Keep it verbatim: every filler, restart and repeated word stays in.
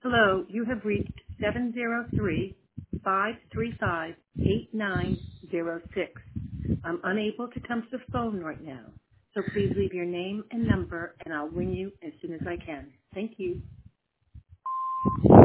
Hello, you have reached seven zero three, five three five, eight nine zero six. I'm unable to come to the phone right now, so please leave your name and number and I'll ring you as soon as I can. Thank you.